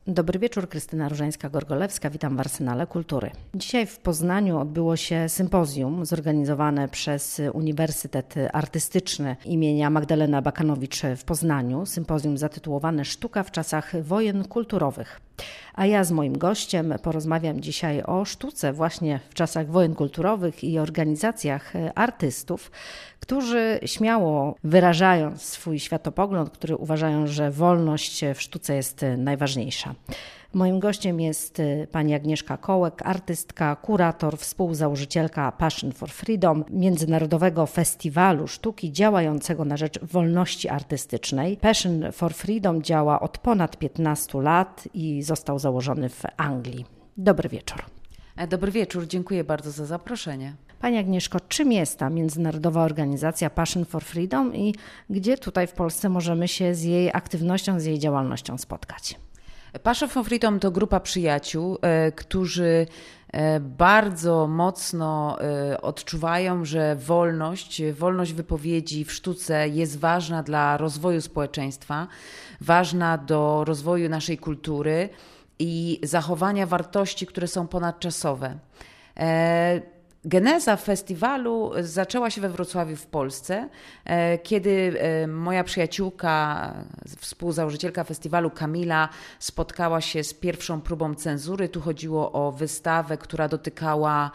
Dobry wieczór, Krystyna Różańska-Gorgolewska, witam w Arsenale Kultury. Dzisiaj w Poznaniu odbyło się sympozjum zorganizowane przez Uniwersytet Artystyczny imienia Magdaleny Abakanowicz w Poznaniu. Sympozjum zatytułowane Sztuka w czasach wojen kulturowych. A ja z moim gościem porozmawiam dzisiaj o sztuce właśnie w czasach wojen kulturowych i organizacjach artystów, którzy śmiało wyrażają swój światopogląd, którzy uważają, że wolność w sztuce jest najważniejsza. Moim gościem jest pani Agnieszka Kołek, artystka, kurator, współzałożycielka Passion for Freedom, międzynarodowego festiwalu sztuki działającego na rzecz wolności artystycznej. Passion for Freedom działa od ponad 15 lat i został założony w Anglii. Dobry wieczór. Dobry wieczór, dziękuję bardzo za zaproszenie. Pani Agnieszko, czym jest ta międzynarodowa organizacja Passion for Freedom i gdzie tutaj w Polsce możemy się z jej aktywnością, z jej działalnością spotkać? Passion for Freedom to grupa przyjaciół, którzy bardzo mocno odczuwają, że wolność wypowiedzi w sztuce jest ważna dla rozwoju społeczeństwa, ważna do rozwoju naszej kultury i zachowania wartości, które są ponadczasowe. Geneza festiwalu zaczęła się we Wrocławiu w Polsce, kiedy moja przyjaciółka, współzałożycielka festiwalu Kamila spotkała się z pierwszą próbą cenzury. Tu chodziło o wystawę, która dotykała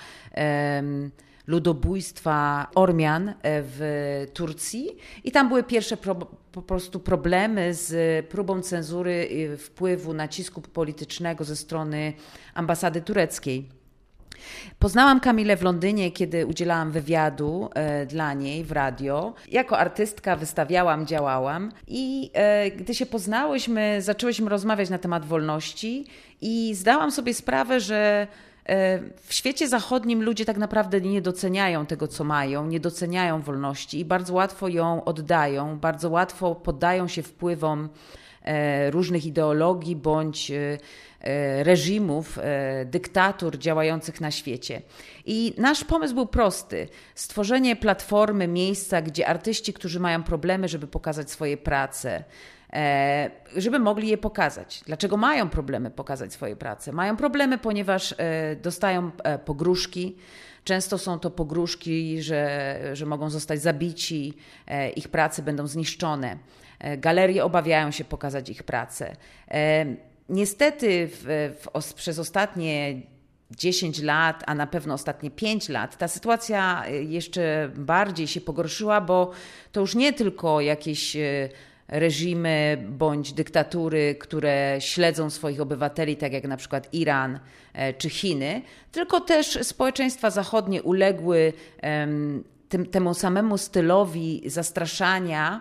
ludobójstwa Ormian w Turcji i tam były pierwsze po prostu problemy z próbą cenzury, wpływu, nacisku politycznego ze strony ambasady tureckiej. Poznałam Kamilę w Londynie, kiedy udzielałam wywiadu dla niej w radio. Jako artystka wystawiałam, działałam i gdy się poznałyśmy, zaczęłyśmy rozmawiać na temat wolności i zdałam sobie sprawę, że w świecie zachodnim ludzie tak naprawdę nie doceniają tego, co mają, nie doceniają wolności i bardzo łatwo ją oddają, bardzo łatwo poddają się wpływom różnych ideologii bądź reżimów, dyktatur działających na świecie. I nasz pomysł był prosty. Stworzenie platformy, miejsca, gdzie artyści, którzy mają problemy, żeby pokazać swoje prace, żeby mogli je pokazać. Dlaczego mają problemy pokazać swoje prace? Mają problemy, ponieważ dostają pogróżki. Często są to pogróżki, że mogą zostać zabici, ich prace będą zniszczone. Galerie obawiają się pokazać ich pracę. Niestety przez ostatnie 10 lat, a na pewno ostatnie 5 lat, ta sytuacja jeszcze bardziej się pogorszyła, bo to już nie tylko jakieś reżimy bądź dyktatury, które śledzą swoich obywateli, tak jak na przykład Iran czy Chiny, tylko też społeczeństwa zachodnie uległy temu samemu stylowi zastraszania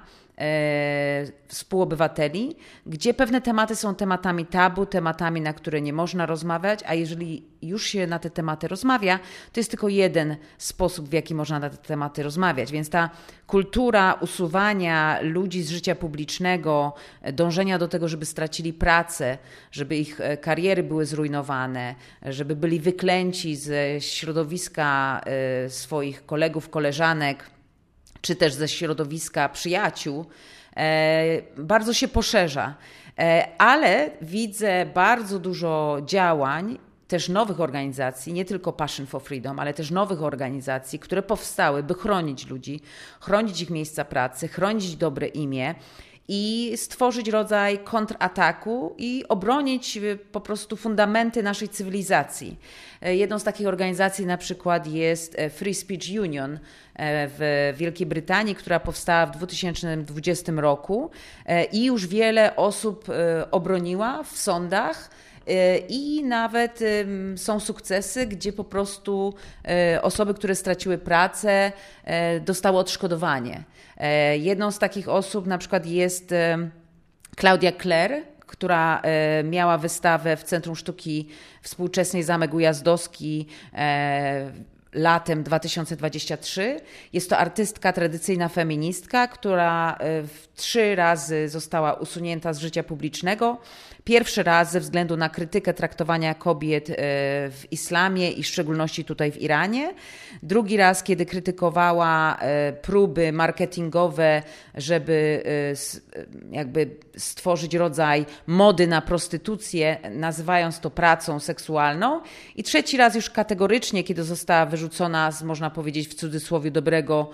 współobywateli, gdzie pewne tematy są tematami tabu, tematami, na które nie można rozmawiać, a jeżeli już się na te tematy rozmawia, to jest tylko jeden sposób, w jaki można na te tematy rozmawiać. Więc ta kultura usuwania ludzi z życia publicznego, dążenia do tego, żeby stracili pracę, żeby ich kariery były zrujnowane, żeby byli wyklęci ze środowiska swoich kolegów, koleżanek, czy też ze środowiska przyjaciół, bardzo się poszerza. Ale widzę bardzo dużo działań, też nowych organizacji, nie tylko Passion for Freedom, ale też nowych organizacji, które powstały, by chronić ludzi, chronić ich miejsca pracy, chronić dobre imię i stworzyć rodzaj kontrataku i obronić po prostu fundamenty naszej cywilizacji. Jedną z takich organizacji na przykład jest Free Speech Union w Wielkiej Brytanii, która powstała w 2020 roku i już wiele osób obroniła w sądach. I nawet są sukcesy, gdzie po prostu osoby, które straciły pracę, dostały odszkodowanie. Jedną z takich osób na przykład jest Claudia Clare, która miała wystawę w Centrum Sztuki Współczesnej Zamek Ujazdowski latem 2023. Jest to artystka, tradycyjna feministka, która 3 razy została usunięta z życia publicznego. Pierwszy raz ze względu na krytykę traktowania kobiet w islamie i w szczególności tutaj w Iranie. Drugi raz, kiedy krytykowała próby marketingowe, żeby jakby stworzyć rodzaj mody na prostytucję, nazywając to pracą seksualną. I trzeci raz już kategorycznie, kiedy została wyrzucona z, można powiedzieć w cudzysłowie, dobrego,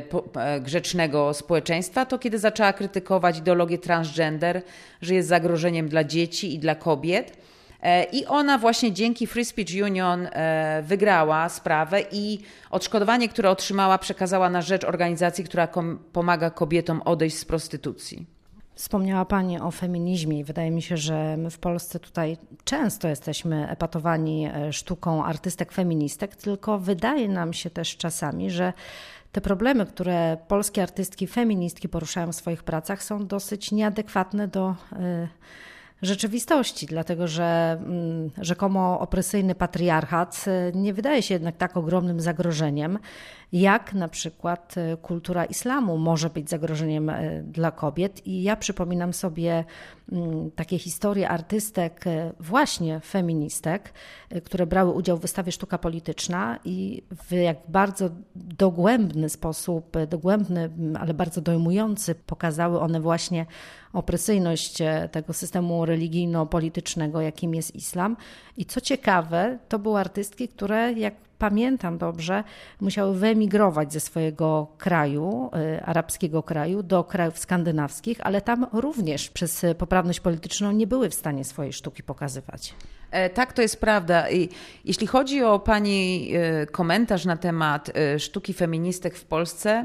grzecznego społeczeństwa, to kiedy zaczęła krytykować ideologię transgender, że jest zagrożeniem dla dzieci i dla kobiet. I ona właśnie dzięki Free Speech Union wygrała sprawę i odszkodowanie, które otrzymała, przekazała na rzecz organizacji, która pomaga kobietom odejść z prostytucji. Wspomniała Pani o feminizmie i wydaje mi się, że my w Polsce tutaj często jesteśmy epatowani sztuką artystek feministek, tylko wydaje nam się też czasami, że te problemy, które polskie artystki feministki poruszają w swoich pracach, są dosyć nieadekwatne do rzeczywistości, dlatego że rzekomo opresyjny patriarchat nie wydaje się jednak tak ogromnym zagrożeniem, jak na przykład kultura islamu może być zagrożeniem dla kobiet. I ja przypominam sobie takie historie artystek, właśnie feministek, które brały udział w wystawie Sztuka Polityczna i w jak bardzo dogłębny sposób, ale bardzo dojmujący, pokazały one właśnie opresyjność tego systemu religijno-politycznego, jakim jest islam. I co ciekawe, to były artystki, które, jak pamiętam dobrze, musiały wyemigrować ze swojego kraju, arabskiego kraju, do krajów skandynawskich, ale tam również przez poprawność polityczną nie były w stanie swojej sztuki pokazywać. Tak, to jest prawda. I jeśli chodzi o Pani komentarz na temat sztuki feministek w Polsce,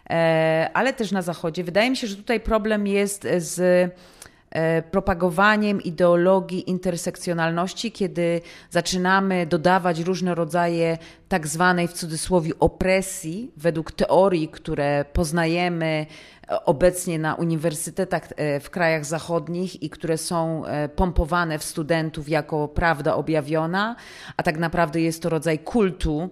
ale też na Zachodzie, wydaje mi się, że tutaj problem jest z propagowaniem ideologii intersekcjonalności, kiedy zaczynamy dodawać różne rodzaje tak zwanej w cudzysłowie opresji według teorii, które poznajemy obecnie na uniwersytetach w krajach zachodnich i które są pompowane w studentów jako prawda objawiona, a tak naprawdę jest to rodzaj kultu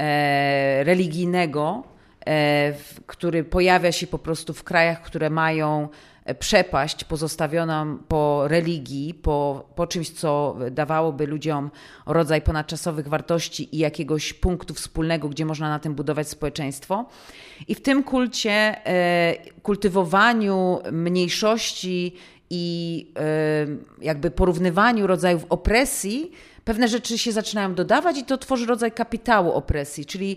religijnego, który pojawia się po prostu w krajach, które mają przepaść pozostawioną po religii, po czymś, co dawałoby ludziom rodzaj ponadczasowych wartości i jakiegoś punktu wspólnego, gdzie można na tym budować społeczeństwo. I w tym kulcie, kultywowaniu mniejszości i jakby porównywaniu rodzajów opresji, pewne rzeczy się zaczynają dodawać i to tworzy rodzaj kapitału opresji, czyli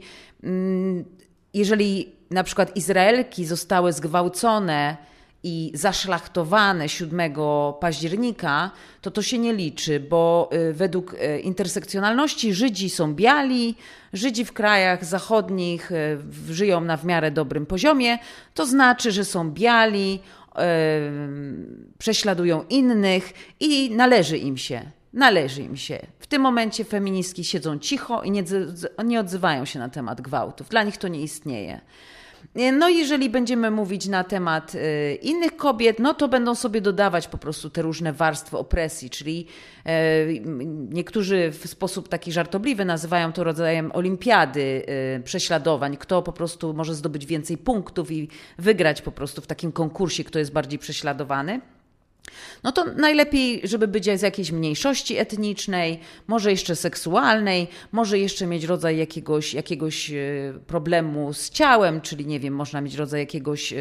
jeżeli na przykład Izraelki zostały zgwałcone i zaszlachtowane 7 października, to się nie liczy, bo według intersekcjonalności Żydzi są biali, Żydzi w krajach zachodnich żyją na w miarę dobrym poziomie, to znaczy, że są biali, prześladują innych i należy im się. W tym momencie feministki siedzą cicho i nie odzywają się na temat gwałtów. Dla nich to nie istnieje. No i jeżeli będziemy mówić na temat innych kobiet, no to będą sobie dodawać po prostu te różne warstwy opresji, czyli niektórzy w sposób taki żartobliwy nazywają to rodzajem olimpiady prześladowań, kto po prostu może zdobyć więcej punktów i wygrać po prostu w takim konkursie, kto jest bardziej prześladowany. No to najlepiej, żeby być z jakiejś mniejszości etnicznej, może jeszcze seksualnej, może jeszcze mieć rodzaj jakiegoś problemu z ciałem, czyli nie wiem, można mieć rodzaj jakiegoś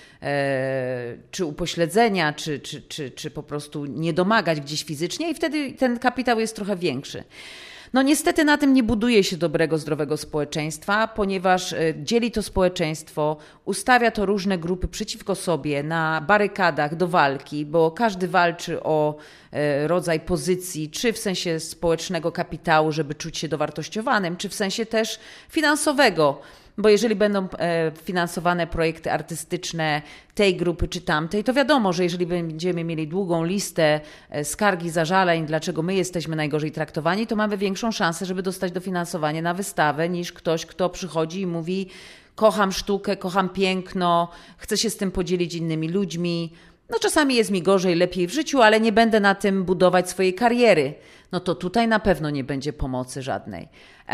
czy upośledzenia, czy po prostu nie domagać gdzieś fizycznie i wtedy ten kapitał jest trochę większy. No niestety na tym nie buduje się dobrego, zdrowego społeczeństwa, ponieważ dzieli to społeczeństwo, ustawia to różne grupy przeciwko sobie na barykadach do walki, bo każdy walczy o rodzaj pozycji, czy w sensie społecznego kapitału, żeby czuć się dowartościowanym, czy w sensie też finansowego. Bo jeżeli będą finansowane projekty artystyczne tej grupy czy tamtej, to wiadomo, że jeżeli będziemy mieli długą listę skarg i zażaleń, dlaczego my jesteśmy najgorzej traktowani, to mamy większą szansę, żeby dostać dofinansowanie na wystawę niż ktoś, kto przychodzi i mówi: kocham sztukę, kocham piękno, chcę się z tym podzielić innymi ludźmi. no czasami jest mi gorzej, lepiej w życiu, ale nie będę na tym budować swojej kariery. No to tutaj na pewno nie będzie pomocy żadnej.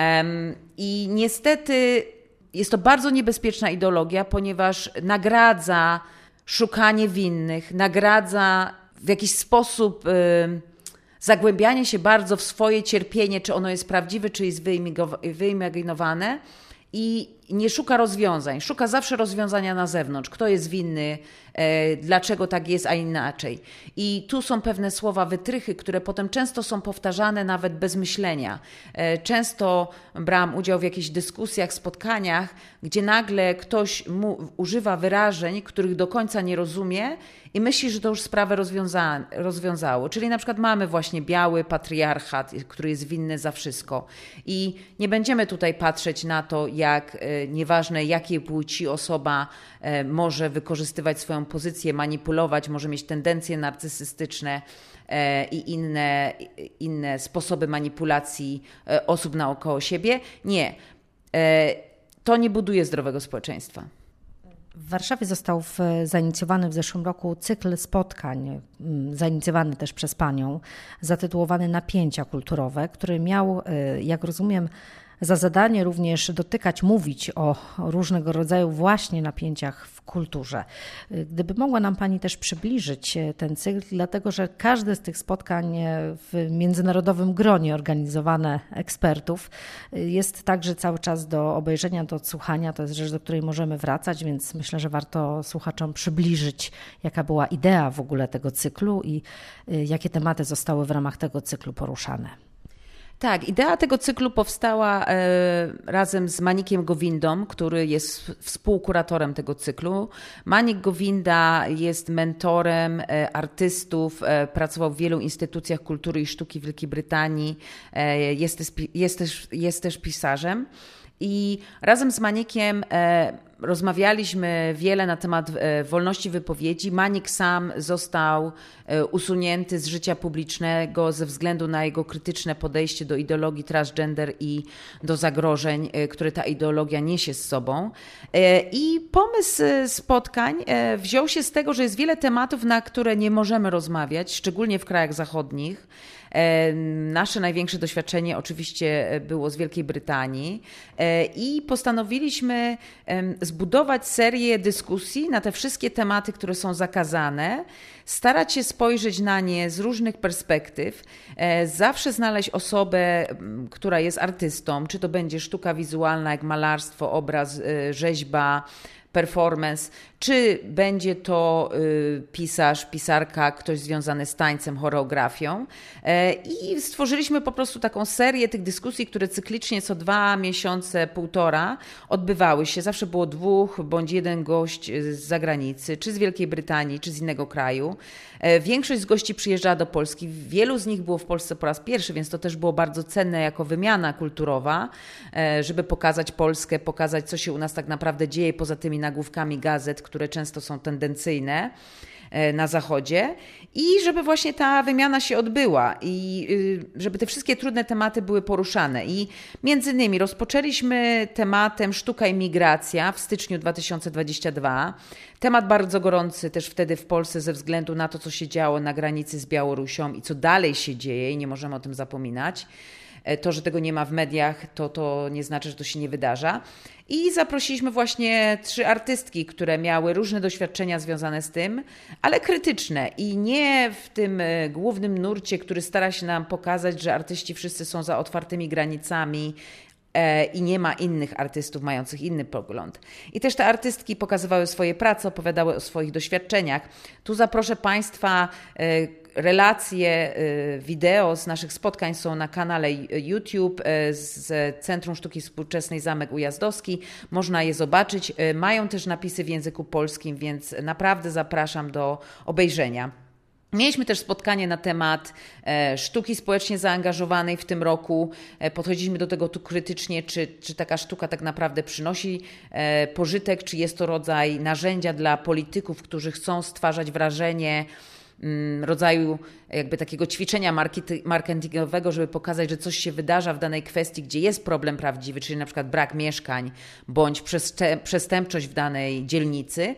I niestety jest to bardzo niebezpieczna ideologia, ponieważ nagradza szukanie winnych, nagradza w jakiś sposób zagłębianie się bardzo w swoje cierpienie, czy ono jest prawdziwe, czy jest wyimaginowane, i nie szuka rozwiązań. Szuka zawsze rozwiązania na zewnątrz. Kto jest winny, dlaczego tak jest, a inaczej. I tu są pewne słowa, wytrychy, które potem często są powtarzane nawet bez myślenia. Często brałam udział w jakichś dyskusjach, spotkaniach, gdzie nagle ktoś używa wyrażeń, których do końca nie rozumie i myśli, że to już sprawę rozwiązało. Czyli na przykład mamy właśnie biały patriarchat, który jest winny za wszystko. I nie będziemy tutaj patrzeć na to, jak nieważne jakiej płci osoba może wykorzystywać swoją pozycję, manipulować, może mieć tendencje narcysystyczne i inne sposoby manipulacji osób naokoło siebie. Nie. To nie buduje zdrowego społeczeństwa. W Warszawie został zainicjowany w zeszłym roku cykl spotkań, zainicjowany też przez Panią, zatytułowany Napięcia kulturowe, który miał, jak rozumiem, za zadanie również mówić o różnego rodzaju właśnie napięciach w kulturze. Gdyby mogła nam Pani też przybliżyć ten cykl, dlatego że każde z tych spotkań w międzynarodowym gronie organizowane ekspertów jest także cały czas do obejrzenia, do odsłuchania. To jest rzecz, do której możemy wracać, więc myślę, że warto słuchaczom przybliżyć, jaka była idea w ogóle tego cyklu i jakie tematy zostały w ramach tego cyklu poruszane. Tak, idea tego cyklu powstała razem z Manikiem Gowindą, który jest współkuratorem tego cyklu. Manik Gowinda jest mentorem artystów, pracował w wielu instytucjach kultury i sztuki w Wielkiej Brytanii, jest też pisarzem. I razem z Manikiem rozmawialiśmy wiele na temat wolności wypowiedzi. Manik sam został usunięty z życia publicznego ze względu na jego krytyczne podejście do ideologii transgender i do zagrożeń, które ta ideologia niesie z sobą. I pomysł spotkań wziął się z tego, że jest wiele tematów, na które nie możemy rozmawiać, szczególnie w krajach zachodnich. Nasze największe doświadczenie oczywiście było z Wielkiej Brytanii i postanowiliśmy zbudować serię dyskusji na te wszystkie tematy, które są zakazane, starać się spojrzeć na nie z różnych perspektyw, zawsze znaleźć osobę, która jest artystą, czy to będzie sztuka wizualna jak malarstwo, obraz, rzeźba, performance, czy będzie to pisarz, pisarka, ktoś związany z tańcem, choreografią. I stworzyliśmy po prostu taką serię tych dyskusji, które cyklicznie co 2 miesiące, 1,5 odbywały się. Zawsze było 2 bądź 1 gość z zagranicy, czy z Wielkiej Brytanii, czy z innego kraju. Większość z gości przyjeżdżała do Polski. Wielu z nich było w Polsce po raz pierwszy, więc to też było bardzo cenne jako wymiana kulturowa, żeby pokazać Polskę, pokazać, co się u nas tak naprawdę dzieje poza tymi nagłówkami gazet, które często są tendencyjne na Zachodzie, i żeby właśnie ta wymiana się odbyła i żeby te wszystkie trudne tematy były poruszane. I między innymi rozpoczęliśmy tematem sztuka i migracja w styczniu 2022. Temat bardzo gorący też wtedy w Polsce ze względu na to, co się działo na granicy z Białorusią i co dalej się dzieje, i nie możemy o tym zapominać. To, że tego nie ma w mediach, to nie znaczy, że to się nie wydarza. I zaprosiliśmy właśnie 3 artystki, które miały różne doświadczenia związane z tym, ale krytyczne i nie w tym głównym nurcie, który stara się nam pokazać, że artyści wszyscy są za otwartymi granicami i nie ma innych artystów mających inny pogląd. I też te artystki pokazywały swoje prace, opowiadały o swoich doświadczeniach. Tu zaproszę Państwa, relacje, wideo z naszych spotkań są na kanale YouTube z Centrum Sztuki Współczesnej Zamek Ujazdowski. Można je zobaczyć. Mają też napisy w języku polskim, więc naprawdę zapraszam do obejrzenia. Mieliśmy też spotkanie na temat sztuki społecznie zaangażowanej w tym roku. Podchodziliśmy do tego tu krytycznie, czy taka sztuka tak naprawdę przynosi pożytek, czy jest to rodzaj narzędzia dla polityków, którzy chcą stwarzać wrażenie rodzaju jakby takiego ćwiczenia marketingowego, żeby pokazać, że coś się wydarza w danej kwestii, gdzie jest problem prawdziwy, czyli na przykład brak mieszkań bądź przestępczość w danej dzielnicy.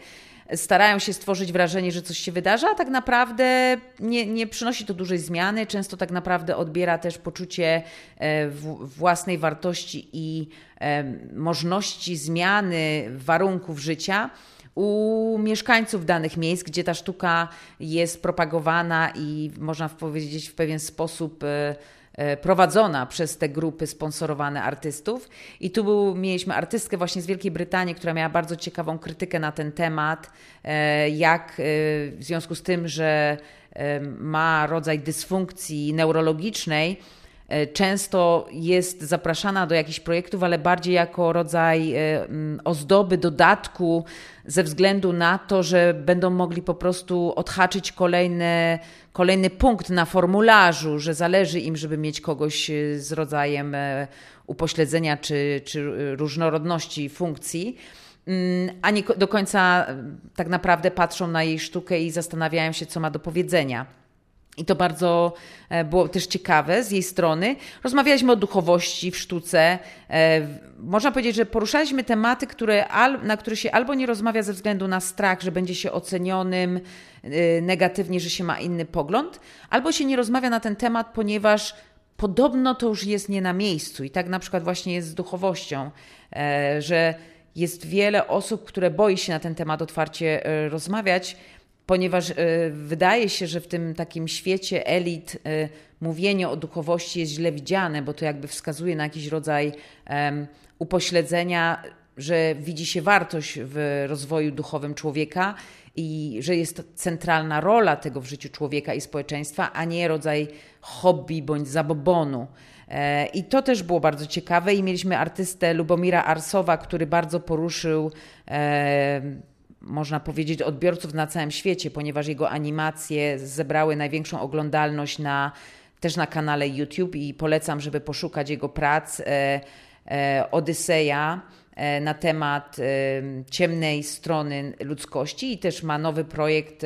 starają się stworzyć wrażenie, że coś się wydarza, a tak naprawdę nie przynosi to dużej zmiany. Często tak naprawdę odbiera też poczucie własnej wartości i możliwości zmiany warunków życia u mieszkańców danych miejsc, gdzie ta sztuka jest propagowana i można powiedzieć w pewien sposób prowadzona przez te grupy sponsorowane artystów. I tu mieliśmy artystkę właśnie z Wielkiej Brytanii, która miała bardzo ciekawą krytykę na ten temat, jak w związku z tym, że ma rodzaj dysfunkcji neurologicznej, często jest zapraszana do jakichś projektów, ale bardziej jako rodzaj ozdoby, dodatku, ze względu na to, że będą mogli po prostu odhaczyć kolejny punkt na formularzu, że zależy im, żeby mieć kogoś z rodzajem upośledzenia czy różnorodności funkcji, a nie do końca tak naprawdę patrzą na jej sztukę i zastanawiają się, co ma do powiedzenia. I to bardzo było też ciekawe z jej strony. Rozmawialiśmy o duchowości w sztuce. Można powiedzieć, że poruszaliśmy tematy, na które się albo nie rozmawia ze względu na strach, że będzie się ocenionym negatywnie, że się ma inny pogląd, albo się nie rozmawia na ten temat, ponieważ podobno to już jest nie na miejscu. I tak na przykład właśnie jest z duchowością, że jest wiele osób, które boi się na ten temat otwarcie rozmawiać, ponieważ wydaje się, że w tym takim świecie elit mówienie o duchowości jest źle widziane, bo to jakby wskazuje na jakiś rodzaj upośledzenia, że widzi się wartość w rozwoju duchowym człowieka i że jest to centralna rola tego w życiu człowieka i społeczeństwa, a nie rodzaj hobby bądź zabobonu. I to też było bardzo ciekawe i mieliśmy artystę Lubomira Arsowa, który bardzo poruszył można powiedzieć, odbiorców na całym świecie, ponieważ jego animacje zebrały największą oglądalność też na kanale YouTube i polecam, żeby poszukać jego prac. Odyseja na temat ciemnej strony ludzkości i też ma nowy projekt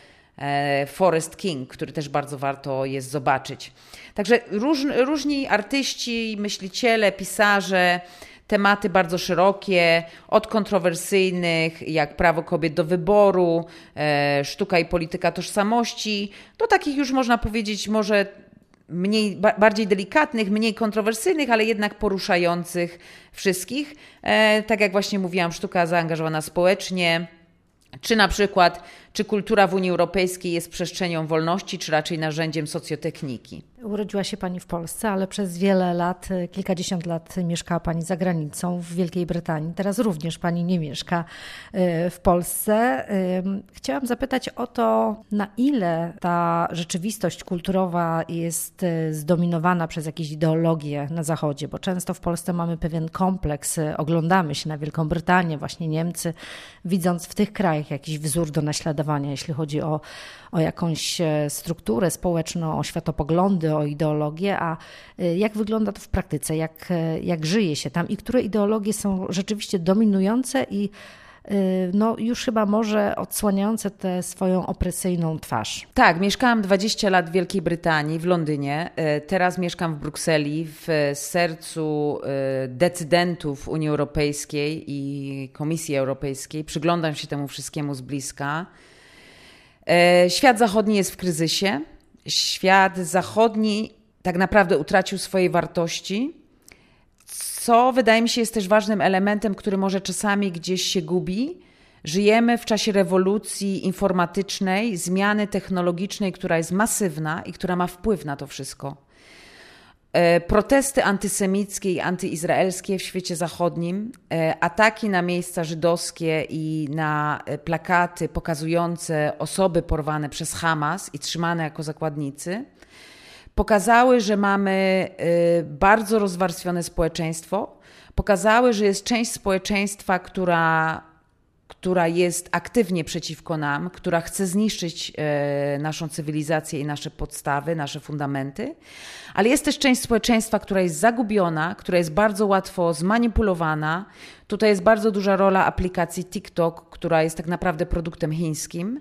Forest King, który też bardzo warto jest zobaczyć. Także różni artyści, myśliciele, pisarze, tematy bardzo szerokie, od kontrowersyjnych, jak prawo kobiet do wyboru, sztuka i polityka tożsamości, do takich już można powiedzieć może bardziej delikatnych, mniej kontrowersyjnych, ale jednak poruszających wszystkich. Tak jak właśnie mówiłam, sztuka zaangażowana społecznie, czy na przykład, czy kultura w Unii Europejskiej jest przestrzenią wolności, czy raczej narzędziem socjotechniki. Urodziła się Pani w Polsce, ale przez wiele lat, kilkadziesiąt lat mieszkała Pani za granicą w Wielkiej Brytanii. Teraz również Pani nie mieszka w Polsce. Chciałam zapytać o to, na ile ta rzeczywistość kulturowa jest zdominowana przez jakieś ideologie na Zachodzie, bo często w Polsce mamy pewien kompleks, oglądamy się na Wielką Brytanię, właśnie Niemcy, widząc w tych krajach jakiś wzór do naśladowania, jeśli chodzi o jakąś strukturę społeczną, o światopoglądy, o ideologię, a jak wygląda to w praktyce, jak żyje się tam i które ideologie są rzeczywiście dominujące i już chyba może odsłaniające tę swoją opresyjną twarz. Tak, mieszkałam 20 lat w Wielkiej Brytanii, w Londynie. Teraz mieszkam w Brukseli, w sercu decydentów Unii Europejskiej i Komisji Europejskiej. Przyglądam się temu wszystkiemu z bliska. Świat zachodni jest w kryzysie. Świat zachodni tak naprawdę utracił swoje wartości, co wydaje mi się jest też ważnym elementem, który może czasami gdzieś się gubi. Żyjemy w czasie rewolucji informatycznej, zmiany technologicznej, która jest masywna i która ma wpływ na to wszystko. Protesty antysemickie i antyizraelskie w świecie zachodnim, ataki na miejsca żydowskie i na plakaty pokazujące osoby porwane przez Hamas i trzymane jako zakładnicy, pokazały, że mamy bardzo rozwarstwione społeczeństwo, pokazały, że jest część społeczeństwa, która jest aktywnie przeciwko nam, która chce zniszczyć naszą cywilizację i nasze podstawy, nasze fundamenty, ale jest też część społeczeństwa, która jest zagubiona, która jest bardzo łatwo zmanipulowana. Tutaj jest bardzo duża rola aplikacji TikTok, która jest tak naprawdę produktem chińskim.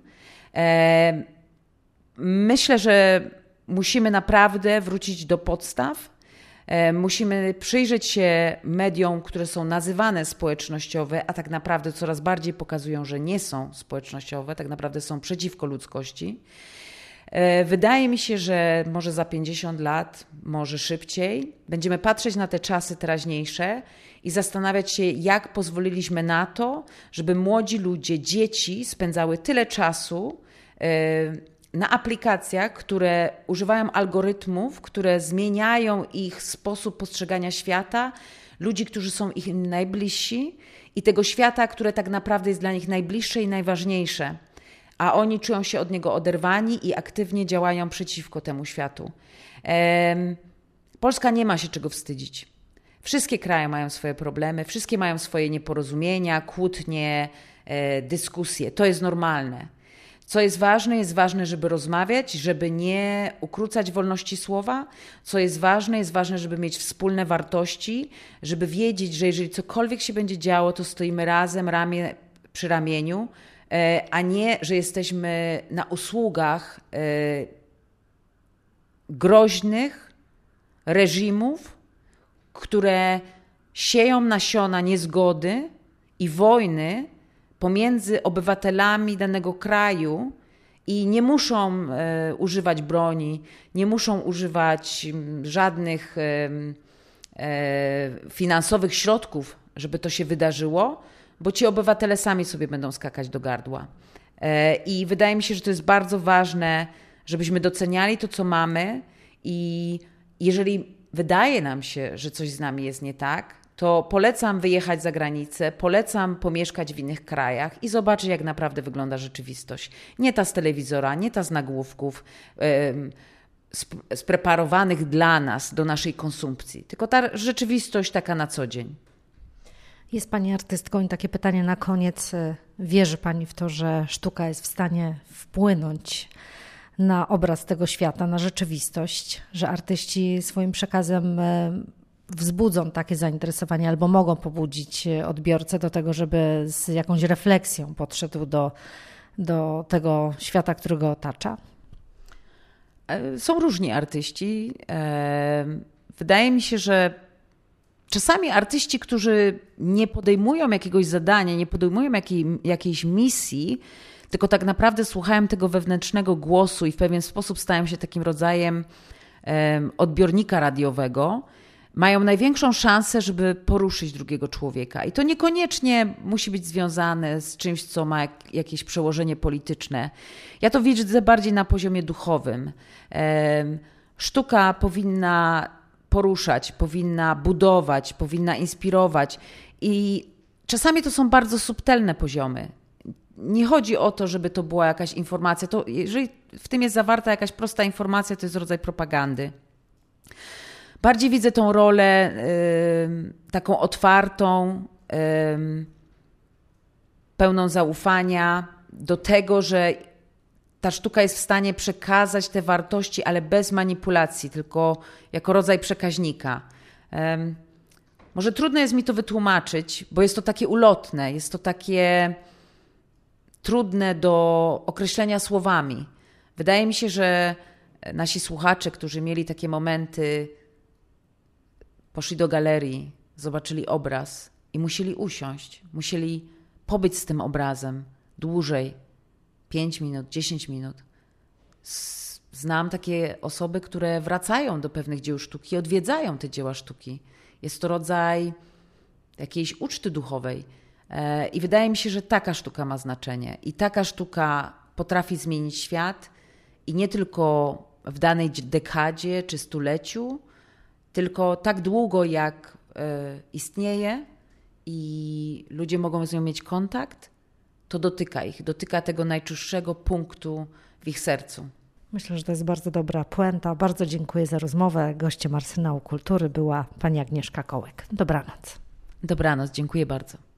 Myślę, że musimy naprawdę wrócić do podstaw, Musimy przyjrzeć się mediom, które są nazywane społecznościowe, a tak naprawdę coraz bardziej pokazują, że nie są społecznościowe, tak naprawdę są przeciwko ludzkości. Wydaje mi się, że może za 50 lat, może szybciej, będziemy patrzeć na te czasy teraźniejsze i zastanawiać się, jak pozwoliliśmy na to, żeby młodzi ludzie, dzieci spędzały tyle czasu na aplikacjach, które używają algorytmów, które zmieniają ich sposób postrzegania świata, ludzi, którzy są im najbliżsi i tego świata, które tak naprawdę jest dla nich najbliższe i najważniejsze, a oni czują się od niego oderwani i aktywnie działają przeciwko temu światu. Polska nie ma się czego wstydzić. Wszystkie kraje mają swoje problemy, wszystkie mają swoje nieporozumienia, kłótnie, dyskusje. To jest normalne. Co jest ważne, żeby rozmawiać, żeby nie ukrócać wolności słowa. Co jest ważne, żeby mieć wspólne wartości, żeby wiedzieć, że jeżeli cokolwiek się będzie działo, to stoimy razem, ramię przy ramieniu, a nie, że jesteśmy na usługach groźnych reżimów, które sieją nasiona niezgody i wojny pomiędzy obywatelami danego kraju i nie muszą używać broni, nie muszą używać żadnych finansowych środków, żeby to się wydarzyło, bo ci obywatele sami sobie będą skakać do gardła. I wydaje mi się, że to jest bardzo ważne, żebyśmy doceniali to, co mamy i jeżeli wydaje nam się, że coś z nami jest nie tak, to polecam wyjechać za granicę, polecam pomieszkać w innych krajach i zobaczyć, jak naprawdę wygląda rzeczywistość. Nie ta z telewizora, nie ta z nagłówków spreparowanych dla nas, do naszej konsumpcji, tylko ta rzeczywistość taka na co dzień. Jest Pani artystką i takie pytanie na koniec. Wierzy Pani w to, że sztuka jest w stanie wpłynąć na obraz tego świata, na rzeczywistość, że artyści swoim przekazem wzbudzą takie zainteresowanie albo mogą pobudzić odbiorcę do tego, żeby z jakąś refleksją podszedł do tego świata, który go otacza? Są różni artyści. Wydaje mi się, że czasami artyści, którzy nie podejmują jakiegoś zadania, nie podejmują jakiejś misji, tylko tak naprawdę słuchają tego wewnętrznego głosu i w pewien sposób stają się takim rodzajem odbiornika radiowego, mają największą szansę, żeby poruszyć drugiego człowieka. I to niekoniecznie musi być związane z czymś, co ma jakieś przełożenie polityczne. Ja to widzę bardziej na poziomie duchowym. Sztuka powinna poruszać, powinna budować, powinna inspirować i czasami to są bardzo subtelne poziomy. Nie chodzi o to, żeby to była jakaś informacja. To jeżeli w tym jest zawarta jakaś prosta informacja, to jest rodzaj propagandy. Bardziej widzę tą rolę taką otwartą, pełną zaufania do tego, że ta sztuka jest w stanie przekazać te wartości, ale bez manipulacji, tylko jako rodzaj przekaźnika. Może trudno jest mi to wytłumaczyć, bo jest to takie ulotne, jest to takie trudne do określenia słowami. Wydaje mi się, że nasi słuchacze, którzy mieli takie momenty, poszli do galerii, zobaczyli obraz i musieli usiąść, musieli pobyć z tym obrazem dłużej, 5 minut, 10 minut. Znam takie osoby, które wracają do pewnych dzieł sztuki, odwiedzają te dzieła sztuki. Jest to rodzaj jakiejś uczty duchowej. I wydaje mi się, że taka sztuka ma znaczenie. I taka sztuka potrafi zmienić świat i nie tylko w danej dekadzie czy stuleciu, tylko tak długo jak istnieje i ludzie mogą z nią mieć kontakt, to dotyka ich, dotyka tego najczystszego punktu w ich sercu. Myślę, że to jest bardzo dobra puenta. Bardzo dziękuję za rozmowę. Gościem Arsenału Kultury była pani Agnieszka Kołek. Dobranoc. Dobranoc, dziękuję bardzo.